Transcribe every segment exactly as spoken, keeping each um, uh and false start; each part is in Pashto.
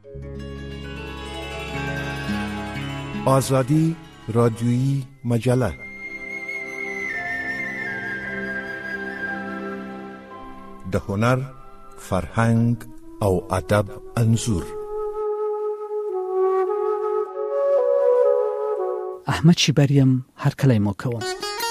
آزادی رادیویی مجله. د هنر، فرهنګ او ادب انځور. احمد شیبریم هر کله مو کوم.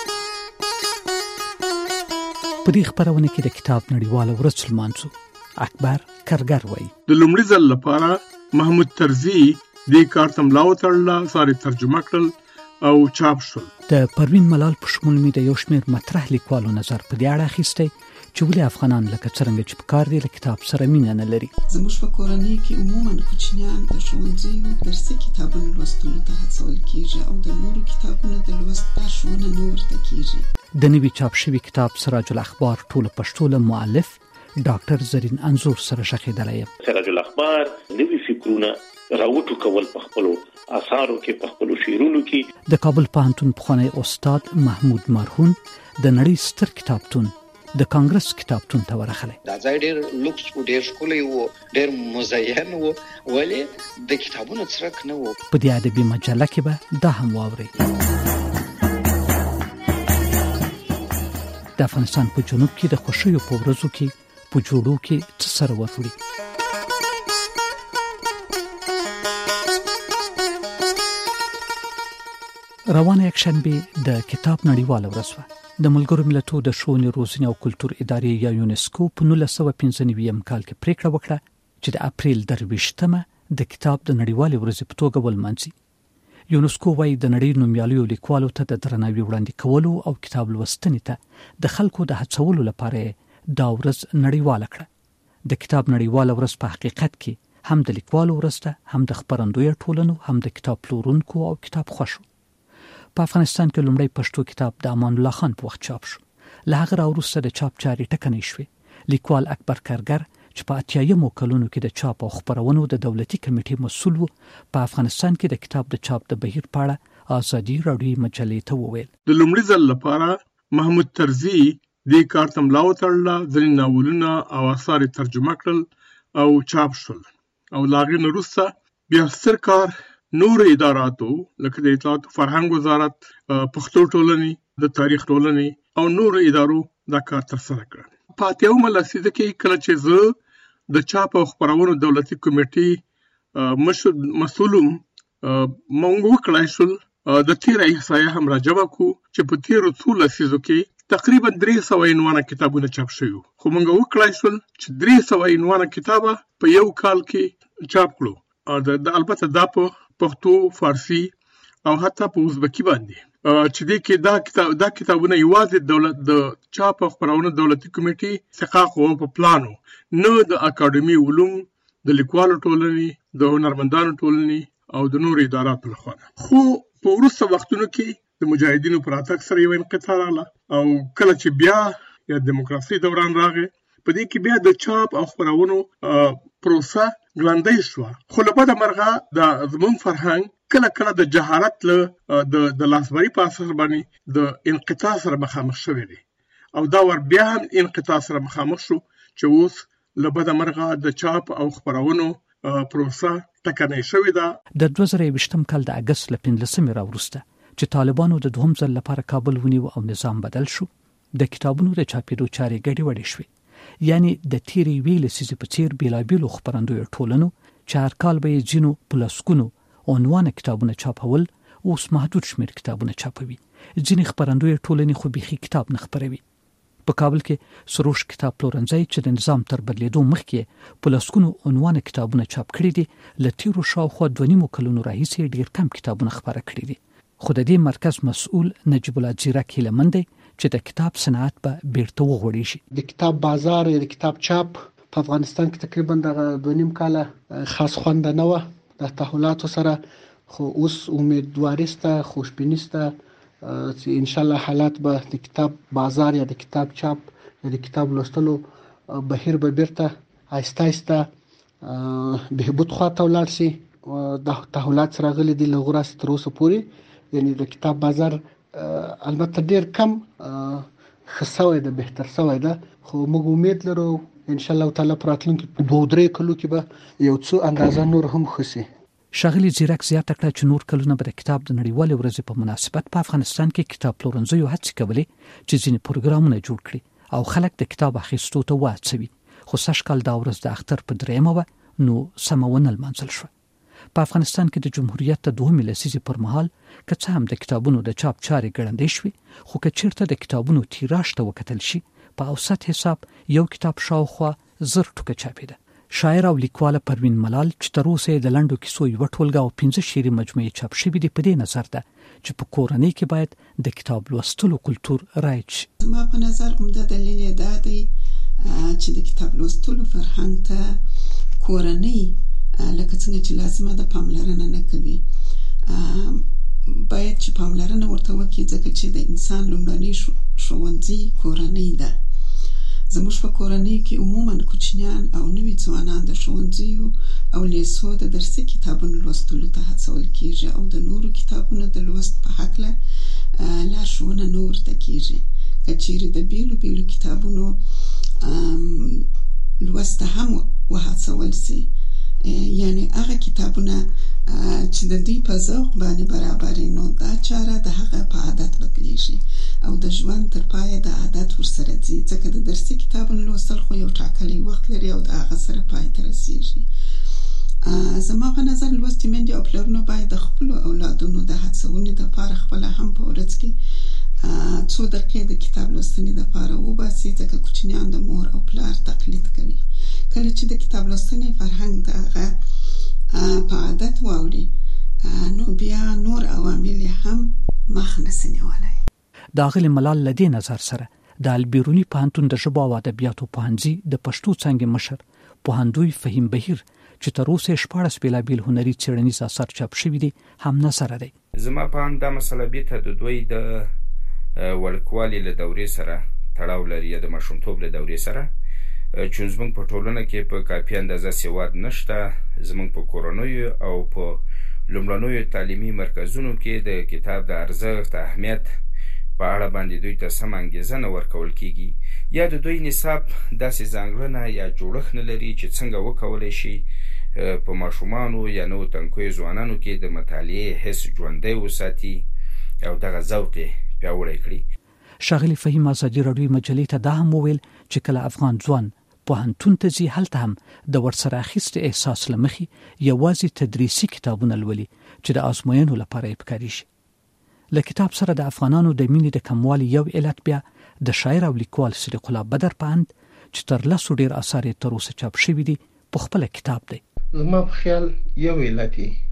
په دې خبرونه کې د کتاب نړیواله ورځ لمانځو. اکبر کرګر وایي د لومړي ځل لپاره محمود طرزي دې کار ته ملا وتړله، ساري ترجمه کړل او چاپ شول. د پروین ملال په شمول مې د یو شمېر مطرح لیکوالو نظر په دې اړه اخیستی چې ولې افغانان لکه څرنګه چې په کار دي له کتاب سره مینه نه لري. زموږ په کورنۍ کې عموماً کوچنیان د ښوونځیو درسي کتابونو لوستلو ته هڅول کېږي او د نورو کتابونو د لوست لارښوونه نه ورته کېږي. د نوي چاپ شوي کتاب سراج الاخبار ټولو پښتو له مؤلف ډاکټر زرین انزور سره شخیدلی یم. سراج الاخبار نوي فکرونه راوټو کول په خپلو آثارو کې، په خپلو شعرونو کې. د کابل پوهنتون پخوانی استاد محمود مرهون د نړۍ ستر کتابتون د کانګرس کتابتون ته ورغلی. دا ځای ډېر لوکس و، ډېر ښکلی و، ډېر مزین و، ولې د کتابونو څرک نه و. په دې ادبي مجله کې به دا هم واورئ. د افغانستان په جنوب کې د خوښیو په ورځو کې په جوړو کې څه سره وروړي. روانه یکشنبه د کتاب نړیواله ورځ وه. د ملګرو ملتو د ښوونې، روزنې او کلتور ادارې یا یونسکو په نولس سوه پنځه نوي کال کې پریکړه وکړه چې د اپریل درویشتمه د کتاب د نړیوالې ورځې په توګه ولمانځي. یونسکو وايي د نړۍ نومیالیو لیکوالو ته د درناوي وړاندې کولو او کتاب لوستنې ته د خلکو د هڅولو لپاره دا ورځ نړیواله کړه. د کتاب نړیواله ورځ په حقیقت کې هم د لیکوالو ورځ ده، هم د خپرندویه ټولنو، هم د کتاب پلورونکو او کتاب خوښو. په افغانستان کې لومړی پښتو کتاب د امان الله خان په وخت چاپ شو. له هغه راوروسته د چاپ چارې ټکنۍ شوې. لیکوال اکبر کرګر چې په اتیایمو کلونو کې د چاپ او خپرونو د دولتي کمیټې مسؤل و، په افغانستان کې د کتاب د چاپ د بهیر په اړه آزادي راډیویي مجلې ته وویل. د لومړي ځل لپاره محمود طرزي دې کار ته ملا وتړله، ځینې ناولونه او آثار ترجمه کړل او چاپ شول. او له هغې نه وروسته بیا ستر کار نور اداراتو لکه د اطلاعات او فرهنګ وزارت، پښتو ټولنې، د تاریخ ټولنې او نور ادارو دا کار ترسره کړ. په اتیاومه لسیزه کې کله چې زه د چاپ او خپرونو دولتي کمیټې مسؤلم، موږ وکړای شول د تیره احصایه هم راجمع کړو چې په تیرو څو لسیزو کې تقریبا درې سوه عنوانه کتابونه چاپ شوي، خو موږ وکړای شول چې درې سوه عنوانه کتابه په یو کال کې چاپ کړو. البته دا په پښتو، فارسی او حتی په ازبکی باندې چې دې کې دا کتاب دا کتابونه یوازې دولت د چاپ او خپرونو دولتي کمیټې استحقاق او په پلانو، نه د اکاډمي علوم، د لیکوالو ټولنې، د هنرمندانو ټولنې او د نورو اداراتو لخوا. خو په وروسته وختونو کې د مجاهدینو پر راتګ سره یو انقطاع راغله او کله چې بیا یا دیموکراسي دوران راغی، په دې کې بیا د چاپ او خپرونو پروسه ګړندۍ شوه. خو له بده مرغه د زموږ فرهنګ کله کله د جهالت له د لاسبري په اثر باندې د انقطاع سره مخامخ شوی دی او دا ور بیا هم انقطاع سره مخامخ شو چې اوس له بده مرغه د چاپ او خپرونو پروسه ټکنۍ شوې ده. د دوه زره یوویشتم کال د اګست له پنځلسمې راوروسته چې طالبانو د دوهم ځل لپاره کابل ونیو او نظام بدل شو، د کتابونو د چاپېدو چارې ګډې وډې شوې. یعنی د تیرې یوې لسیزې په څېر بېلابېلو خپرندویو ټولنو چې هر کال به یې ځینو په لسګونو عنوانه کتابونه چاپول، اوس محدود شمېر کتابونه چاپوي. ځینې خپرندویو ټولنې خو بیخي کتاب نه خپروي. په کابل کې سروش کتاب پلورنځی چې د نظام تر بدلېدو مخکې په لسګونو عنوانه کتابونه چاپ کړي دي، له تیرو شاوخوا دوه نیمو کلونو راهیسې ډېر کم کتابونه خپاره کړي دي. خو د دې مرکز مسؤل نجیب الله ځیرک هیلهمند دی چې د کتاب صنعت به بیرته وغوړېږي. د کتاب بازار یا د کتاب چاپ په افغانستان کې تقریبا د دوه نیم کاله خاص خوند نه و د تحولاتو سره، خو اوس امیدواري شته، خوشبیني شته چې ان شاء الله حالات به د کتاب بازار یا د کتاب چاپ یا د کتاب لوستلو بهیر به بیرته آهسته آهسته بهبود خواته ولاړ شي. د تحولات سره غلي دي له غوره تر اوسه پورې، یعنی د کتاب بازار البته ډیر کم ښه شوی ده، بهتر شوی ده، خو موږ امید لرو ان شاء الله تعالی پراتلونکو دوه درې کلو کې به یو څو اندازه نور هم خسي. شاغلی زیرک زیاته کړه چې نور کلونه به د کتاب د نړیوالې ورځې په مناسبت په افغانستان کې کتاب پلورنځیو هڅې کولې چې ځینې پروګرامونه جوړ کړي او خلک د کتاب اخیستو ته وهڅوي. خو سږ کال دا ورځ د اختر په درېیمه وه نو سمه ونه لمانځل شوه. په افغانستان کې د جمهوریت د دوهمې لسیزې پر مهال که څه هم د کتابونو د چاپ چارې ګړندۍ شوې، خو که چېرته د کتابونو تیراژ ته وکتل شي په اوسط حساب یو کتاب شاوخوا زر ټوکه چاپېده. شاعر او لیکواله پروین ملال چې تر اوسه د لنډو کیسو یوه ټولګه او پنځه شعري مجموعې چاپ شوې دي، په دې نظر ده چې په کورنۍ کې باید د کتاب لوستلو کلتور رایج شي. زما په نظر عمده دلیل یې دا دی چې د کتاب لوستلو فرهنګ ته کورنۍ لکه څنګه چې لازمه ده پاملرنه نه کوي. باید چې پاملرنه ورته وکړي ځکه چې د انسان لومړنی ښوونځی کورنۍ ده. زموږ په کورنۍ کې عموما کوچنیان او نوي ځوانان د ښوونځیو او لیسو د درسي کتابونو لوستلو ته هڅول کېږي او د نورو کتابونو د لوست په هکله لارښوونه نه ورته کېږي. که چیرې د بیلو بیلو کتابونو لوست هم وهڅول سي، یعنی هغه کتابونه چې د دوی په ذوق باندې برابرې، نو دا چاره د هغه په عادت بدلیږي او د ژوند تر پایه د عادت ورسره ځي، ځکه د درسي کتابونو لوستل خو یو ټاکلی وخت لري او د هغه سره پای ته رسیږي. زما په نظر لوستې میندې او پلرونه باید د خپلو اولادونو د هڅونې دپاره خپله هم په ورځ کې څو دقیقې د کتاب لوستنې دپاره وباسي، ځکه کوچنیان د مور او پلار تقلید کوي. کله چې د کتاب لوستنې فرهنګ د هغه په عادت واوړي نو بیا نور عوامل هم مخ نسي نیولی. د اغلې ملال له دې نظر سره د البیروني پوهنتون د ژبو او ادبیاتو پوهنځي د پښتو څانګې مشر پوهندوی فهیم بهیر چې تر اوسه شپاړس بېلابېل هنري څېړنیز اثار چاپ شوي دي هم نظره دی. زما په اند دا مسله بیرته د دوی د وړوکوالي له دورې سره تړاو لري یا د ماشومتوب له دورې سره، چې زموږ په ټولنه کې په کافي اندازه سواد نشته. زموږ په کورنیو او په لومړنیو تعلیمي مرکزونو کې د کتاب د ارزښت اهمیت په اړه باندې دوی ته سم انګیزه نه ورکول کېږي، یا د دوی نصاب داسې ځانګړنه یا جوړښت نه لري چې څنګه وکولی شي په ماشومانو یا نوو تنکیو ځوانانو کې د مطالعې حس ژوندی وساتي او دغه ذوق یې پیاوړی کړي. ښاغلي فهیم ازادي راډیو مجلې ته دا هم وویل چې کله افغان ځوان پوهنتون ته ځي هلته هم د ورسره اخیستې احساس له مخې یوازې تدریسي کتابونه لولي چې د ازموینو لپاره یې پکارېږي. له کتاب سره د افغانانو د مینې د کموالي یو علت بیا د شاعر او لیکوال صدیق الله بدر په اند چې تر لسو ډېر اثار یې تر اوسه چاپ شوي دي په خپله کتاب دی. زما په خیال یو علت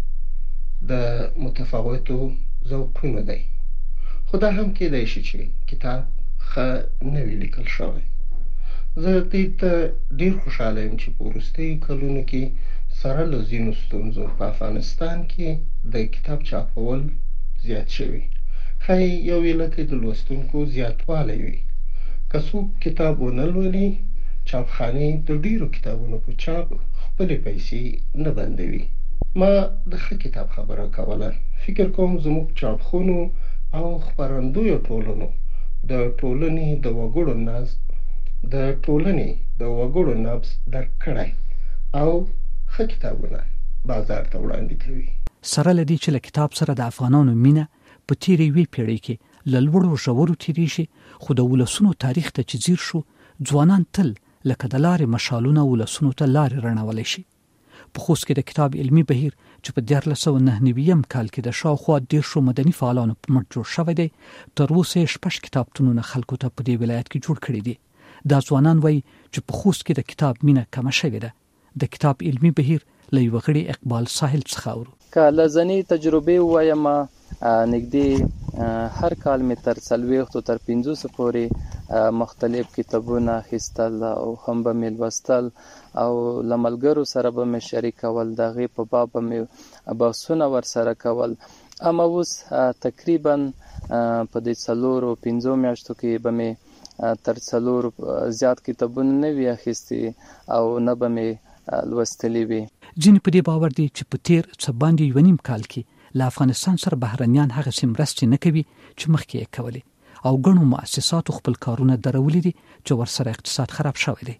د متفاوتو ذوقونو دی، خو دا هم کېدای شي چې کتاب ښه نه وي لیکل شوی. زه دې ته ډېر خوشحاله یم چې په وروستیو کلونو کې سره له ځینو ستونزو په افغانستان کې د کتاب چاپول زیات شوي. ښایي یو علت د لوستونکو زیاتوالی وي. که څوک کتاب ونه لولي، چاپخانې د ډېرو کتابونو په چاپ خپلې پیسې نه بندوي. ما د ښه کتاب خبره کوله. فکر کوم زموږ چاپخونو او خپرندویو ټولنو د ټولنې د وګړو ناز د ټولنې د وګړو نبض درک کړی او ښه کتابونه بازار ته وړاندې کوي. سره له دې چې له کتاب سره د افغانانو مینه په تېرې یوې پېړۍ کې له لوړو ژورو تېرېږي، خو د ولسونو تاریخ ته چې ځیر شو، ځوانان تل لکه د لارې مشالونه ولسونو ته لارې رڼولی شي. په خوست کې د کتاب علمي بهیر چې په دیارلس سوه نهه نوي کال کې د شاوخوا دېرشو مدني فعالانو په مټ جوړ شوی دی، تر اوسه یې شپږ کتابتونونه خلکو ته په دې ولایت کې جوړ کړي دي. دا ځوانان وایي چې په خوست کې د کتاب مینه کمه شوې ده. د کتاب علمي بهیر له یوه غړي اقبال ساحل څخه اورو. که له ځینې تجربې ووایم، نږدې هر کال مې تر څلوېښتو تر پنځوسو پورې مختلف کتابونه اخیستل او هم به مې لوستل او له ملګرو سره به مې شریکول، د هغې په باب به مې بحثونه ورسره کول. اما اوس تقریبا په دې څلورو پنځو میاشتو کې به مې تر څلورو زیات کتابونه نه وي اخیستي او نه به مې لوستلي وي. ځینې په دې باور دي چې په تېر څه باندې یو نیم کال کې له افغانستان سره بهرنیان هغسې مرستې نه کوي چې مخکې یې کولې او ګڼو مؤسساتو خپل کارونه درولي دي چې ورسره اقتصاد خراب شوی دی.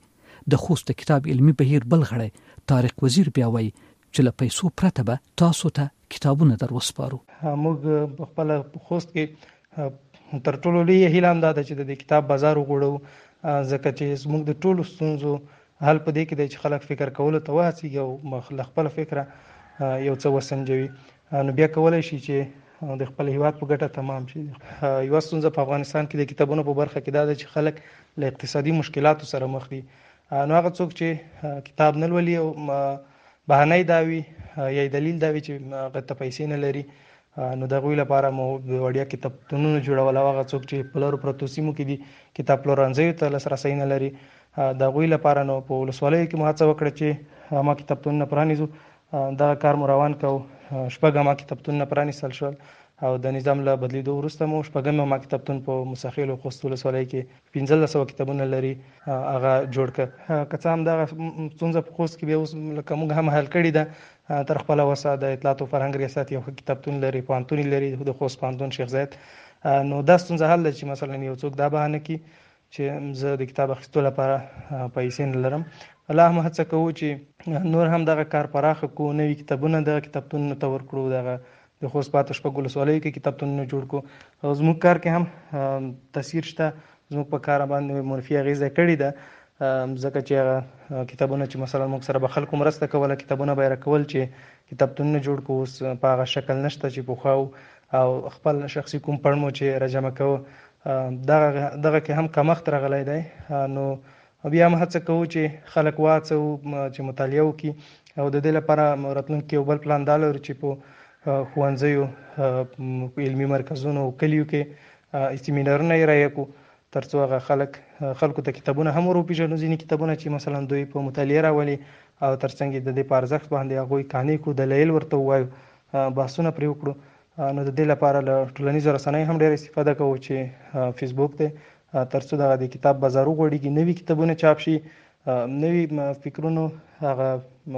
د خوست کتاب علمي بهیر بل غړی طارق وزیر بیا وایي چې له پیسو پرته به تاسو ته کتابونه در وسپارو. موږ په خپل خوست کې تر ټولو لوی هیله هم دا ده چې د کتاب بازار وګړو، ځکه چې زموږ د ټولو ستونزو حل په دې کې دی چې خلک فکر کولو ته وهڅېږي او له خپله فکره یو څه وسنجوي، نو بیا کولی شي چې د خپل هیواد په ګټه تمام شي. یوه ستونزه په افغانستان کې د کتابونو په برخه کې دا ده چې خلک له اقتصادي مشکلاتو سره مخ دي. نو هغه څوک چې کتاب نه لولي او بهانه دا وي یا دلیل دا وي چې هغه ته پیسې نه لري، نو د هغوی لپاره مو د وړیا کتابتونونو جوړول، او هغه څوک چې په لرو پرتو سیمو کې دي کتاب پلورنځیو ته لاسرسی نه لري، د هغوی لپاره نو په ولسوالیو کې مو هڅه وکړه چې ما کتابتونونه پرانیزو. دغه کار مو روان کو، شپږ ما کتابتونونه پرانیستل شول او د نظام له بدلیدو وروسته مو شپږم ما کتابتون په مسخیل او خوست ولسوالۍ کې پنځلس سوه کتابونه لري، هغه جوړ کړ. که څه هم دغه ستونزه په خوست کې بیا اوس لکه موږ هم حل کړې ده، تر خپله وسه د اطلاعات او فرهنګ ریاست یو کتابتون لري، پوهنتون لري د خوست پوهنتون شیخ زاید. نو دا ستونزه حل ده چې مثلا یو څوک دا بهانه کړي چې زه د کتاب اخیستو لپاره پیسې نه لرم. الله هم هڅه کوو چې نور هم دغه کار پراخه کړو، نوي کتابونه دغه کتابتونونو ته ورکړو، دغه د خوست پاتې شپږ ولسوالیو کې کتابتونونه جوړ کړو. او زموږ کار کې هم تاثیر شته، زموږ په کار باندې منفي اغېزه کړې ده، ځکه چې هغه کتابونه چې مثلا موږ سره به خلکو مرسته کوله، کتابونه به یې راکول چې کتابتونونه جوړ کړو، اوس په هغه شکل نشته چې پخوا او خپل شخصي کوم پړ مو چې راجمع کوو، دغه دغه کې هم کمښت راغلی دی. نو بیا هم هڅه کوو چې خلک وهڅوو چې مطالعه وکړي، او د دې لپاره راتلونکي یو بل پلان دا لرو چې په ښوونځیو، علمي مرکزونو او کلیو کې سیمینارونه یې رایه کړو، تر څو هغه خلک خلکو ته کتابونه هم ور وپېژنو، ځینې کتابونه چې مثلا دوی په مطالعه راولي، او تر څنګ د دې په ارزښت باندې هغوی قانع کړو، دلایل ورته ووایو، بحثونه پرې وکړو. نو د دې لپاره له ټولنیزو رسنیو هم ډېره استفاده کوو چې فیسبوک دی، تر څو دغه د کتاب بازار وغوړېږي، نوي کتابونه چاپ شي، نوي فکرونو هغه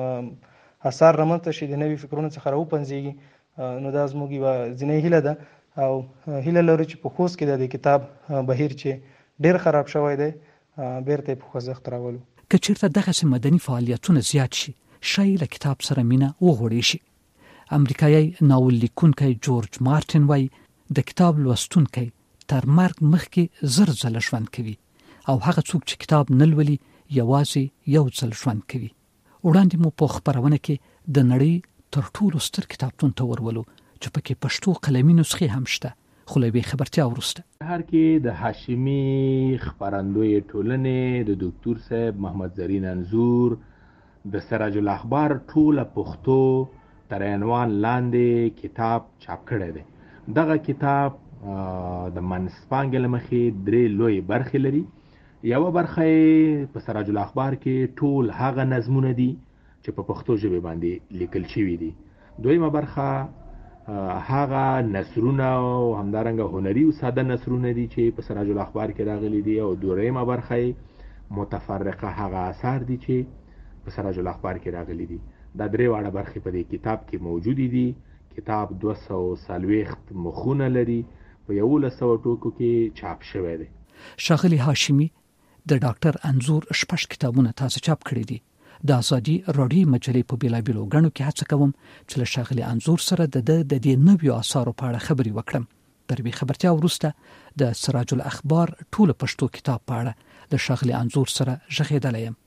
اثار رامنځته شي، د نوي فکرونو څخه راوپنځېږي. نو دا زموږ یوه ځینۍ هیله ده، او هیله لرو چې په خوست کې د کتاب بهیر چې ډېر خراب شوی دی بیرته یې په خوځښت راولو. که چېرته دغسې مدني فعالیتونه زیات شي، ښایي له کتاب سره مینه وغوړې شي. امریکایي ناول لیکونکی جورج مارټن وایي د کتاب لوستونکی تر مرګ مخکې زر ځله ژوند کوي، او هغه څوک چې کتاب نه لولي یوازې یو ځل ژوند کوي. وړاندې مو په خپرونه کې د نړۍ تر ټولو ستر کتابتون ته ورولو چې پکې پښتو قلمي نسخې هم شته، خو له یوې خبرتیا وروسته هر کې د هاشمي خپرندوی ټولنې د دکتور صاحب محمد زرین انزور د سراج الاخبار ټوله پښتو تر عنوان لاندې کتاب چاپ کړی دی. دغه کتاب د منځپانګې له مخې درې لوی برخې لري. یوه برخه په سراج الاخبار کې ټول هغه نظمونه دي چې په پښتو ژبې باندې لیکل شوي دي. دویمه برخه هغه نثرونه او همدارنګه هنري او ساده نثرونه دي چې په سراج الاخبار کې راغلي دي. او دویمه برخه متفرقه هغه آثار دي چې په سراج الاخبار کې راغلي دي. دا درې واړه برخې په دې کتاب کې موجودې دي. کتاب دوه سوه څلوېښت مخونه لري، په یولس سوه ټوکو کې چاپ شوی دی. ښاغلي هاشمي د ډاکټر انزور شپږ کتابونه تاسو چاپ کړي دي. د ازادي راډیو مجلې په بیلابیلو غڼو کې هڅه کوم چې له ښاغلي انزور سره د د دې نویو آثارو په اړه خبرې وکړم. تر دې خبرتیا وروسته د سراج الاخبار ټول پښتو کتاب په اړه د ښاغلي انزور سره ژغېدلی یم.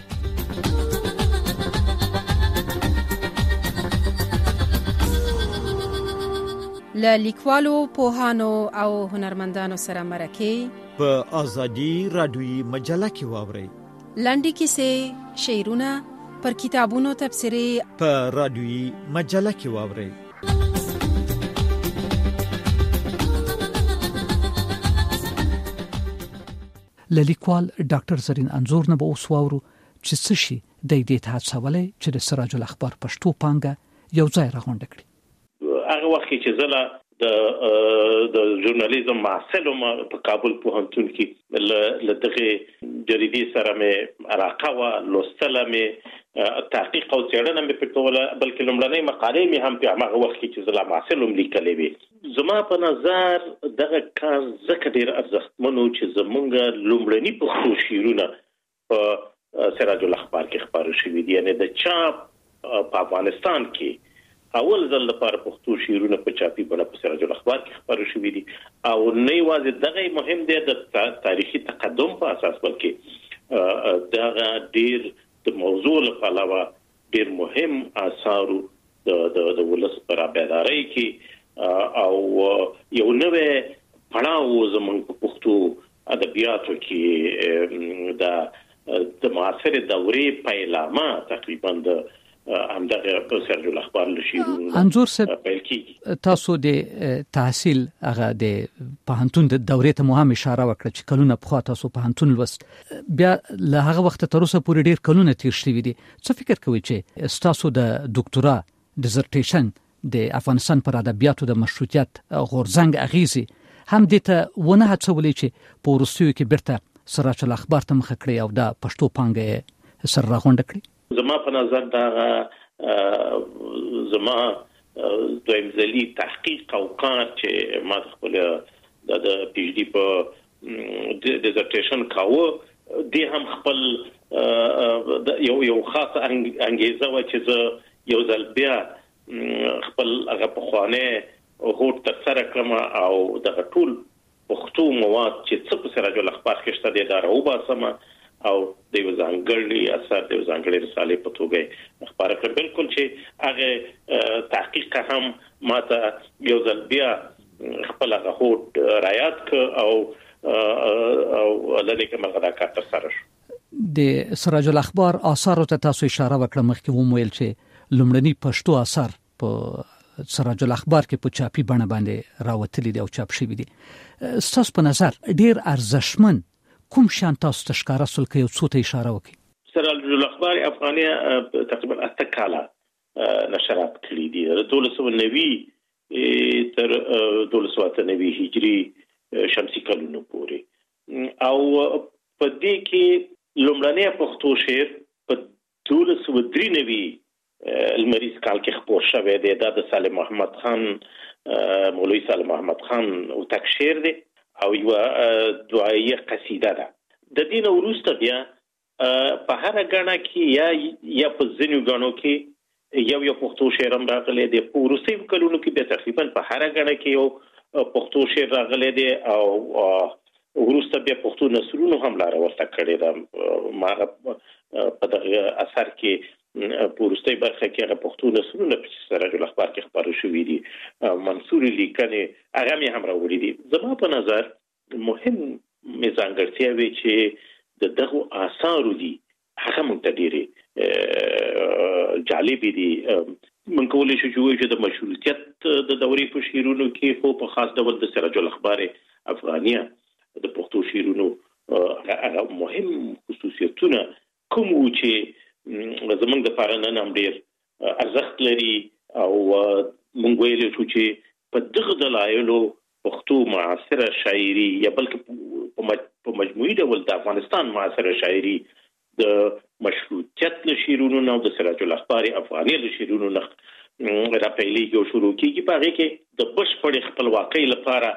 له لیکوالو، پوهانو او هنرمندانو سره مرکې په ازادي راډیوي مجله کې واورئ. لنډې کیسې، شعرونه، پر کتابونو تبصرې په راډیوي مجله کې واورئ. له لیکوال ډاکټر زرین انزور نه به اوس واورو چې څه شي د دې ته هڅولی چې د سراج الاخبار پښتو پانګه یو ځای راغونډه کړي. هغه وخت چې زه د د ژورنالیزم محصل وم په کابل پوهنتون کې له دغه جریدې سره مې علاقه وه، لوستله مې، تحقیق او څېړنه مې پرې کوله، بلکې لومړنۍ مقالې مې هم په هماغه وخت کې چې زه لا محصل وم لیکلې وې. زما په نظر دغه کار ځکه ډېر ارزښتمن و چې زمونږ لومړني پښتو شعرونه په سراج الاخبار کې خبرو شوې دي. یعنی د چاپ په افغانستان کې اول ځل لپاره پښتو شعرونه په چاپي بڼه په سراج الاخبار کې خبرو شوې دي او نه یوازې دغه مهم دی د تاریخي تقدم په اساس بلکې دغه ډیر د موضوع لپاره ډیر مهم آثار د د ولس پر بیداری کې او یو نوې پړاو زموږ په پښتو ادبیاتو کې د د معاصر دورې پیلامه تقریبا د همدغه سراج الاخبار لشيرون انظور صاحب تاسو د تحصیل هغه د پوهنتون د دورې ته مهم اشاره وکړه چې کلونه په تاسو پوهنتون لوست بیا له هغه وخت تر اوسه پورې ډیر کلونه تیر شوي دي. څه فکر کوئ چې تاسو د ډاکټورا ډیزرټیشن د افغانستان پر ادبیاتو د مشروطیت غورځنګ اغیزي هم د ته ونه هڅولې چې په روسیو کې برته سراج الاخبار ته مخ کړی او د پښتو پانګه سر راغونډ کړی؟ زما په نظر دا زما دویم ځلي تحقیق او کار چې ما خپل د پی ایچ ډي په ډیزرټیشن کاوه دی هم خپل یو یو خاص انګیزه و چې زه یو ځل بیا خپل هغه په خوانه هوټ تر سره کړم او د ټول پښتو مواد چې څه په سراج الاخبار کې شته د دارو باسم او د وزانګړي اثر د وزانګړي رساله په توګه خبره کړ. بالکل چې هغه تحقیق هم ماته یو ځل بیا خپل هغه هوټ رایات ک او او لدې کومه غدا کار تر سره شو. د سراج الاخبار آثار ته تاسو اشاره وکړه مخکې ومویل چې لومړني پښتو آثار په سراج الاخبار کې په چاپي بڼه باندې راوتلي دي او چاپ شوي دي. ستاسو په نظر ډیر ارزښتمن کوم شان تاسو تشکاره سول کې یو څه ته اشاره وکړي؟ سراج الاخبار افغانیه تقریبا اته کاله نشرات کړي دي د دولس سوه نوي تر دولس سوه اته نوي هجري شمسي کلونو پورې او په دې کې لومړنی پښتو شعر په دولس سوه درې نوي المریض کال کې خپور شوی دی. دا د سالم محمد خان مولوی سالم محمد خان او تک شعر دی او یو دعایه قصیده ده. د دین وروسته بیا په هر غاڼه کې یا یا په ځینو غاڼو کې یو یو پښتو شعر هم راغلی دی. په وروستیو کلونو کې به تقریبا په هر غاڼه کې یو پښتو شعر راغلی دی او وروسته بیا پښتو نثرونو هم لار ورته کړی ده. ما په دغه اثر کې په وروستۍ برخه کې هغه پښتو نثرونه په سراج الاخبار کې خبرو شوي دي. منصور لیکنې هغه مې هم راوړي دي. زما په نظر مهم ځانګړتیاوې چې د دغو آثارو دي هغه موږ ته ډېرې جالبې دي. موږ کولی شو چې ووایو چې د مشروطیت د دورې په شعرونو کې خو په خاص ډول د سراج الاخبار افغانیه د پښتو شعرونو هغه مهم خصوصیتونه کوم وو چې زمونږ د پاره نن هم ډېر ارزښت لري او موږ ویلی شو چې په دغه دلایلو پښتو معاصره شاعري یا بلکې په مجموعي ډول د افغانستان معاصره شاعري د مشروطیت له شعرونو نه او د سراج الاخبار افغاني له شعرونو نه راپیلېږي او شروع کېږي. په هغې کې د بشپړې خپلواکۍ لپاره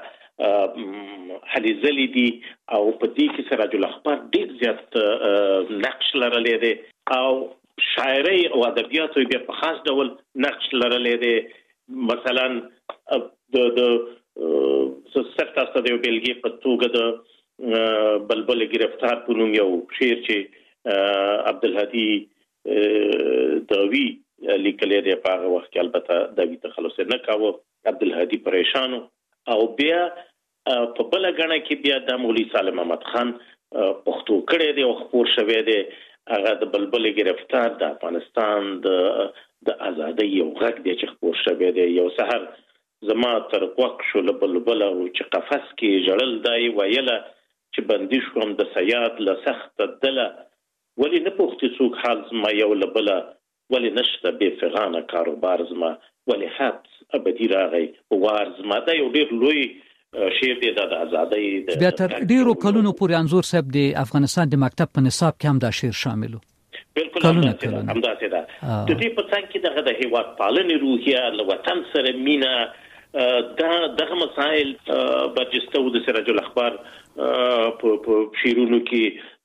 هلې ځلې دي او په دې کې سراج الاخبار ډېر زیات نقش لرلی دی او شاعري او ادبیاتو بیا په خاص ډول نقش لرلی دی. مثلا د د صرف تاسو د یو بېلګې په توګه د بلبل گرفتار په نوم یو شعر چې عبدالهادي داوی لیکلی دی په هغه وخت کې البته داوی تخلص نه کاوه، عبدالهادي پریشان او بیا په بل غاڼه کې بیا د مولوی سالم محمد خان پښتو کړی دی او خپور شوی دی. هغه د بلبل گرفتار د افغانستان د د ازادۍ یو غږ دی چې خپور شوی دی. یو سحر زما تر غوږ شو له بلبله چې قفس کې ژړل دی ویله چې بندي شوم د صیاد له سخته دله ولې نه پوښتې څوک حال زما یو له بله ولې نشته بې فغانه کاروبار زما ولې حبس ابدي راغی په وار زما. دا یو ډېر لوی شعر دی د ازادۍ. بیا تر ډېرو کلونو پورې انځور صاحب د افغانستان د مکتب په نصاب کې هم دا شعر شامل و. بالکل همداسې ده. د دې په څنګ کې دغه د هېواد پالنې روحیه له وطن سره مینه دا دغه مسایل برجسته و د سراج الاخبار په شعرونو کې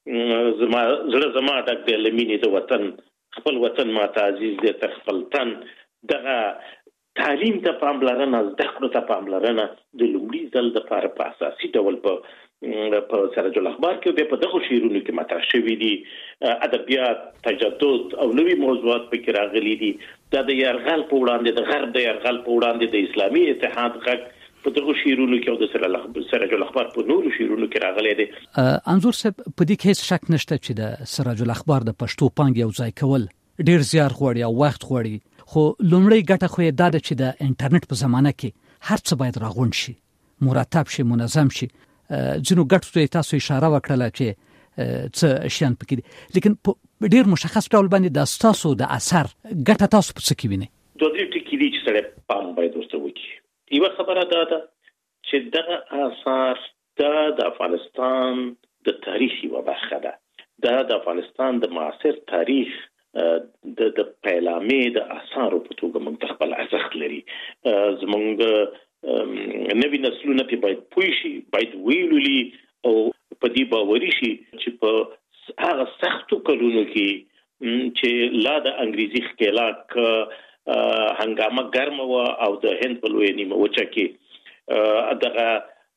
زما زړه زما ډک د لمینې د وطن خپل وطن ماته عزیز دی تر خپل تن دغه تعلیم ته پاملرنه زده کړو ته پاملرنه د لومړي ځل د لپاره په اساسي ډول په په سراج الاخبار کې په دغه شعرونو کې مطرح شوي دي ادبیات تجدد او نوي موضوعات پکې راغلي دي دا د يرغل په وړاندې د غرب د يرغل په وړاندې د اسلامي اتحاد غږ په دغه شعرونو کې او د سراج الاخبار په نورو شعرونو کې راغلي دي. انظور صاحب په دې کې شک نشته چې د سراج الاخبار د پښتو پانګ یو ځای کول ډیر زیار غواړي او وخت غواړي خو لومړی ګټه خو دا ده چې د انټرنیټ په زمانه کې هر څه باید راغونډ شي مرتب شي منظم شي ځینو ګټو ته تاسو اشاره وکړه چې څه شیان پکې دي لیکن په ډیر مشخص ډول باندې د تاسو د اثر ګټه تاسو په څه کې وینئ؟ دوه درې ټکي دي چې سره پام باید ورته وکړي. یو خبره دا ده چې دغه اثر د افغانستان د تاریخ یوه برخه ده دا د افغانستان د معاصر تاریخ د د پیلامې د اثارو په توګه موږ خپل ارزښت لري زموږ نوی نسلونه په باید پوه شي باید ویلولي او په دې باوري شي چې په هغه سختو کلونو کې چې لا د انګریزي ښکېلاک هنګامه ګرمه وه او د هند په لویه نیمه وچه کې دغه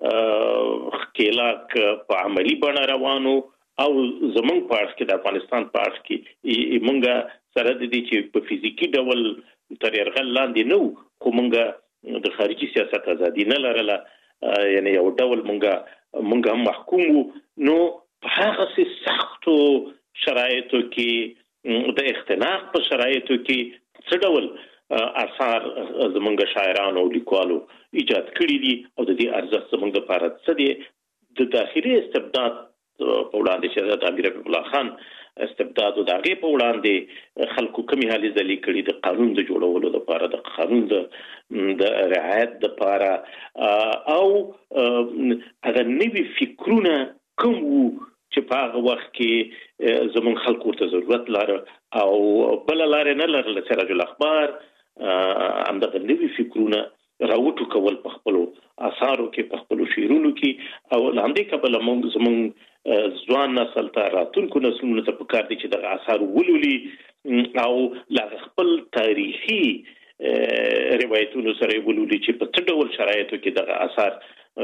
ښکېلاک په عملي بڼه روانو او زمونږ په اړه کې د افغانستان په اړه کې موږ سره د دې چې په فزیکی ډول تر یرغل لاندې نه خو موږ د خارجي سیاست ازادي نه لرله یعنی یو ډول موږ موږ هم محکوم وو نو په هغه سختو شرایطو کې د اختناق په شرایطو کې څه ډول اثار زمونږ شاعرانو او لیکوالو ایجاد کړي دي او د دې ارزښت زمونږ لپاره څه دی د داخلي استبداد په وړاندې چې د امیر حبیب الله خان استبداد او دغه په وړاندې خلکو کمی حالې ځلې کړي د قانون د جوړولو لپاره د قانون د د رعایت لپاره او هغه نوي فکرونه کوم چې په هغه وخت کې زمون خلکو ته ضرورت لاره او بل لاره نه لرله سراج الاخبار همدغه نوي فکرونه راوټو کول په خپل اثارو کې په خپل شعرونو کې او لاندې کبل موږ زمون ځوان نسل ته راتلونکو نسلونو ته پکار دي چې د اثار ولولي او لا خپل تاریخي روایتونو سره ولولي چې په څه ډول شرایطو کې د اثار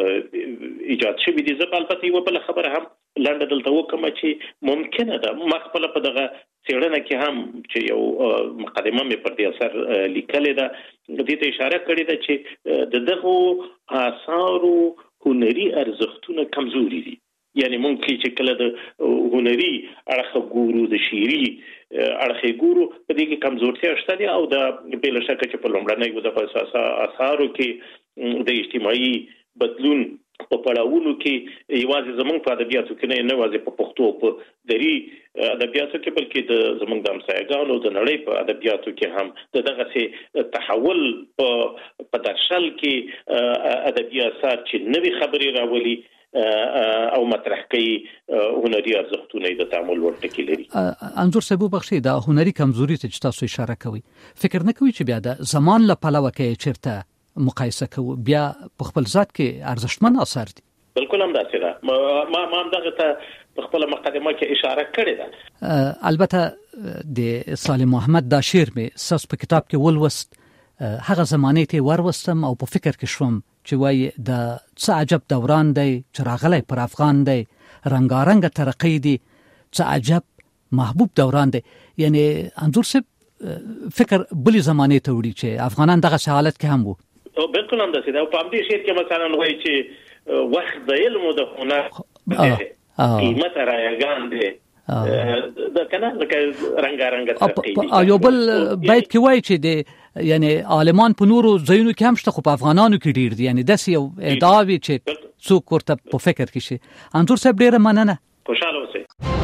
ایجاد شوي دي. زه البته یو بل خبره هم لاندې دلته وکم چې ممکنه ده ما خپل په دغه څېړنه کې هم چې یو مقدمه مې پر دې اثر لیکلې ده دې ته اشاره کړې ده چې د دغه اثارو هنري ارزښتونه کمزوري دي یعنی ممکن چې کله د هنري اړخ ګورو د شعري اړخ ګورو په دې کې کمزورتیا شته دي او د بل شک چې په لومړنۍ وځه په اثارو کې د اجتماعي بدلون په پړاوونو کې یوازې زمونږ په ادبیاتو کې نه یوازې په پښتو په دري ادبیاتو کې بلکې د زمونږ د همسایګانو د نړۍ په ادبیاتو کې هم دغه سي تحول په درشل کې ادبي اثار چې نوي خبرې راولي او مطرح کوي هنري ارزښتونه د تعامل ورته لري. انظور صاحب بخشي دا هنري کمزوري ته تاسو اشاره کوي فکر نه کوي چې بیا د زمان له پلوه کې چیرته مقایسه کوي بیا په خپل ذات کې ارزښتمن اثر دي؟ بالکل هم داسې ده ما ما هم دغه ته په خپل مقدمه کې اشاره کړې ده. البته د سالم محمد دا شعر مې ساس په کتاب کې ولوست هغه زمانه ته وروستم او په فکر کې شوم چې وای د څه عجب دوران دی چې راغلی پر افغان دی رنگارنګ ترقی دی څه عجب محبوب دوران دی یعنی انظور صاحب فکر بلی زمانه ته وړي چې افغانان دغه حالت کې هم وو. بالکل هم داسې ده په همدې شعر کې مثلا وایي چې وخت د علم او د هنر قیمت رایگان دی د کنه لکه رنگارنګ ترقی یو بل باید کې وایي چې د یعنی عالمان په نورو ځایونو کې هم شته خو په افغانانو کې ډیر دي یعنی داسې یو ادعا وي چې څوک ورته په فکر کې شي. انظور صاحب ډیره مننه خوشاله اوسئ.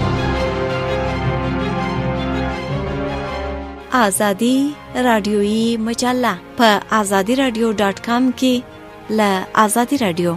آزادی رادیویی مجله په آزادی رادیو ډاټ کام کې له آزادی رادیو